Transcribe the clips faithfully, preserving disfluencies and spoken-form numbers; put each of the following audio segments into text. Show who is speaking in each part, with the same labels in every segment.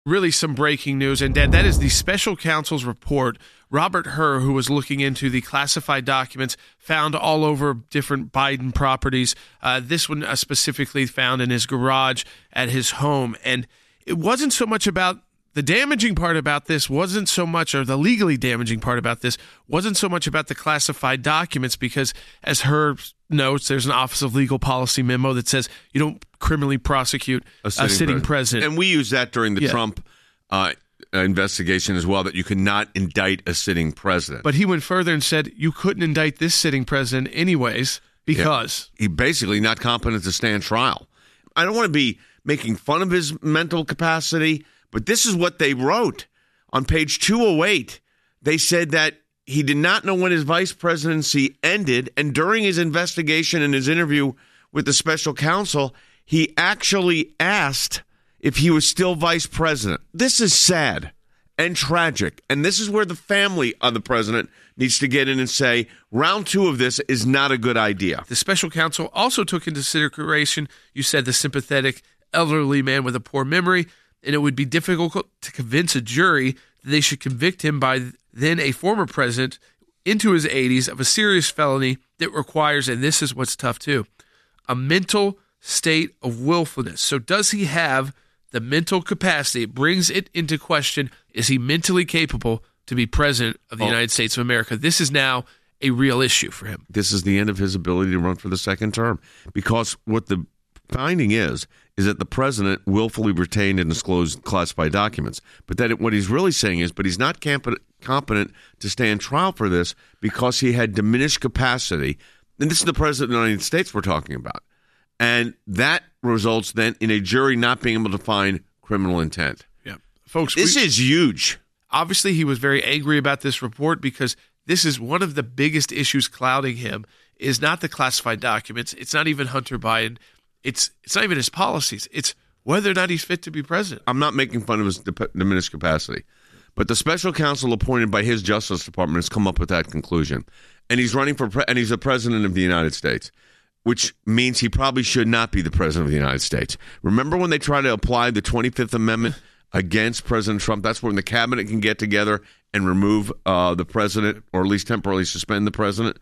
Speaker 1: Really some breaking news, and that, that is the special counsel's report. Robert Hur, who was looking into the classified documents found all over different Biden properties, uh, this one uh, specifically found in his garage at his home. And it wasn't so much about the damaging part about this wasn't so much, or the legally damaging part about this wasn't so much about the classified documents, because as Hur notes, there's an Office of Legal Policy memo that says you don't criminally prosecute a sitting, a sitting president. president.
Speaker 2: And we used that during the
Speaker 1: yeah.
Speaker 2: Trump uh, investigation as well, that you cannot indict a sitting president.
Speaker 1: But he went further and said you couldn't indict this sitting president anyways because
Speaker 2: yeah. he basically not competent to stand trial. I don't want to be making fun of his mental capacity, but this is what they wrote on page two oh eight. They said that he did not know when his vice presidency ended, and during his investigation and his interview with the special counsel, he actually asked if he was still vice president. This is sad and tragic, and this is where the family of the president needs to get in and say, round two of this is not a good idea.
Speaker 1: The special counsel also took into consideration, you said, the sympathetic elderly man with a poor memory, and it would be difficult to convince a jury that they should convict him by then a former president into his eighties of a serious felony that requires, and this is what's tough too, a mental state of willfulness. So does he have the mental capacity? It brings it into question. Is he mentally capable to be president of the oh. United States of America? This is now a real issue for him.
Speaker 2: This is the end of his ability to run for the second term, because what the finding is, is that the president willfully retained and disclosed classified documents. But that it, what he's really saying is, but he's not competent, competent to stand trial for this because he had diminished capacity. And this is the president of the United States we're talking about. And that results then in a jury not being able to find criminal intent.
Speaker 1: Yeah, folks,
Speaker 2: this
Speaker 1: we,
Speaker 2: is huge.
Speaker 1: Obviously, he was very angry about this report because this is one of the biggest issues clouding him is not the classified documents. It's not even Hunter Biden. It's it's not even his policies. It's whether or not he's fit to be president.
Speaker 2: I'm not making fun of his dip- diminished capacity, but the special counsel appointed by his Justice Department has come up with that conclusion, and he's running for pre- and he's the president of the United States, which means he probably should not be the president of the United States. Remember when they tried to apply the twenty-fifth Amendment against President Trump? That's when the cabinet can get together and remove uh, the president, or at least temporarily suspend the president.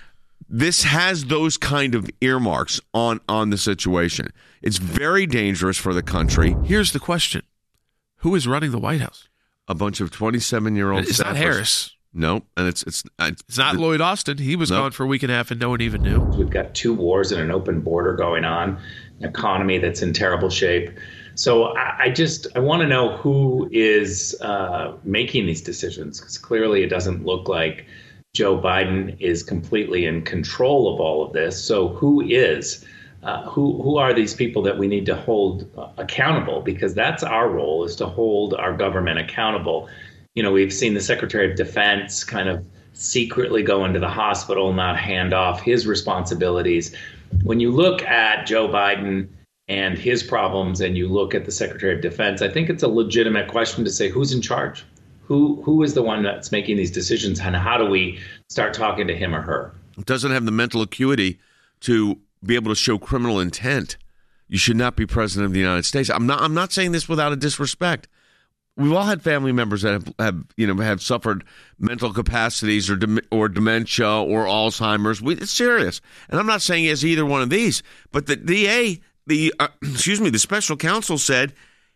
Speaker 2: This has those kind of earmarks on, on the situation. It's very dangerous for the country.
Speaker 1: Here's the question. Who is running the White House?
Speaker 2: A bunch of twenty-seven-year-old
Speaker 1: It's
Speaker 2: staffers.
Speaker 1: not Harris.
Speaker 2: No, and it's it's it's,
Speaker 1: it's not the, Lloyd Austin. He was nope. gone for a week and a half and no one even knew.
Speaker 3: We've got two wars and an open border going on, an economy that's in terrible shape. So I, I just I want to know who is uh, making these decisions, because clearly it doesn't look like Joe Biden is completely in control of all of this. So who is? Uh, who who are these people that we need to hold uh, accountable? Because that's our role, is to hold our government accountable. You know, we've seen the Secretary of Defense kind of secretly go into the hospital, not hand off his responsibilities. When you look at Joe Biden and his problems, and you look at the Secretary of Defense, I think it's a legitimate question to say, who's in charge? Who who is the one that's making these decisions, and how do we start talking to him or her?
Speaker 2: Doesn't have the mental acuity to be able to show criminal intent. You should not be president of the United States. I'm not. I'm not saying this without a disrespect. We've all had family members that have, have you know have suffered mental capacities or dem- or dementia or Alzheimer's. We, it's serious, and I'm not saying he has either one of these. But the D A, the uh, excuse me, the special counsel said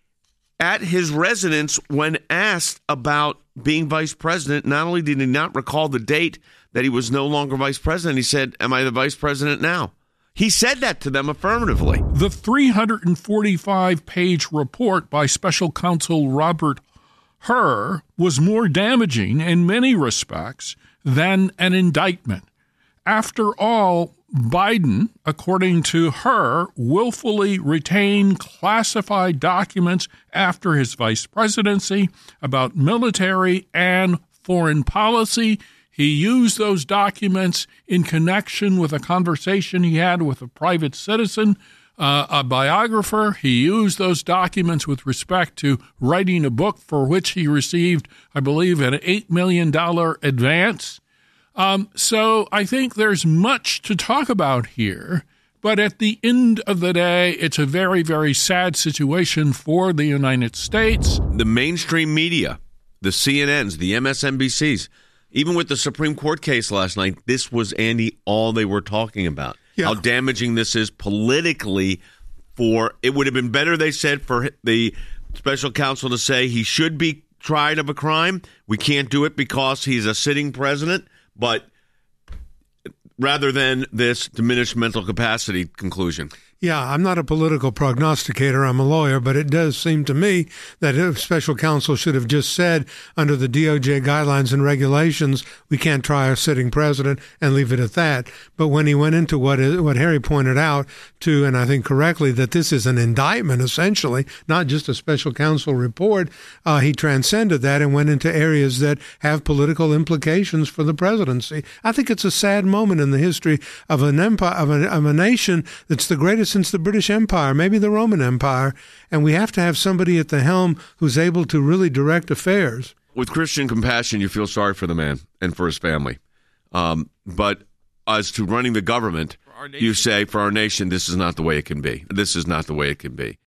Speaker 2: at his residence, when asked about being vice president, not only did he not recall the date that he was no longer vice president, he said, "Am I the vice president now?" He said that to them affirmatively.
Speaker 4: The three hundred forty-five page report by special counsel Robert Hur was more damaging in many respects than an indictment. After all, Biden, according to Hur, willfully retained classified documents after his vice presidency about military and foreign policy. He used those documents in connection with a conversation he had with a private citizen, uh, a biographer. He used those documents with respect to writing a book for which he received, I believe, an eight million dollars advance. Um, so I think there's much to talk about here, But at the end of the day, it's a very, very sad situation for the United States.
Speaker 2: The mainstream media, the C N Ns, the M S N B Cs, even with the Supreme Court case last night, this was, Andy, all they were talking about. Yeah. How damaging this is politically for, it would have been better, they said, for the special counsel to say he should be tried of a crime. We can't do it because he's a sitting president, but rather than this diminished mental capacity conclusion.
Speaker 5: Yeah, I'm not a political prognosticator. I'm a lawyer, but it does seem to me that if special counsel should have just said under the D O J guidelines and regulations, we can't try a sitting president and leave it at that. But when he went into what is, what Harry pointed out to, and I think correctly, that this is an indictment essentially, not just a special counsel report, uh, he transcended that and went into areas that have political implications for the presidency. I think it's a sad moment in the history of an empire, of a, of a nation that's the greatest since the British Empire, maybe the Roman Empire, and we have to have somebody at the helm who's able to really direct affairs.
Speaker 2: With Christian compassion, you feel sorry for the man and for his family. Um, but as to running the government, you say, for our nation, this is not the way it can be. This is not the way it can be.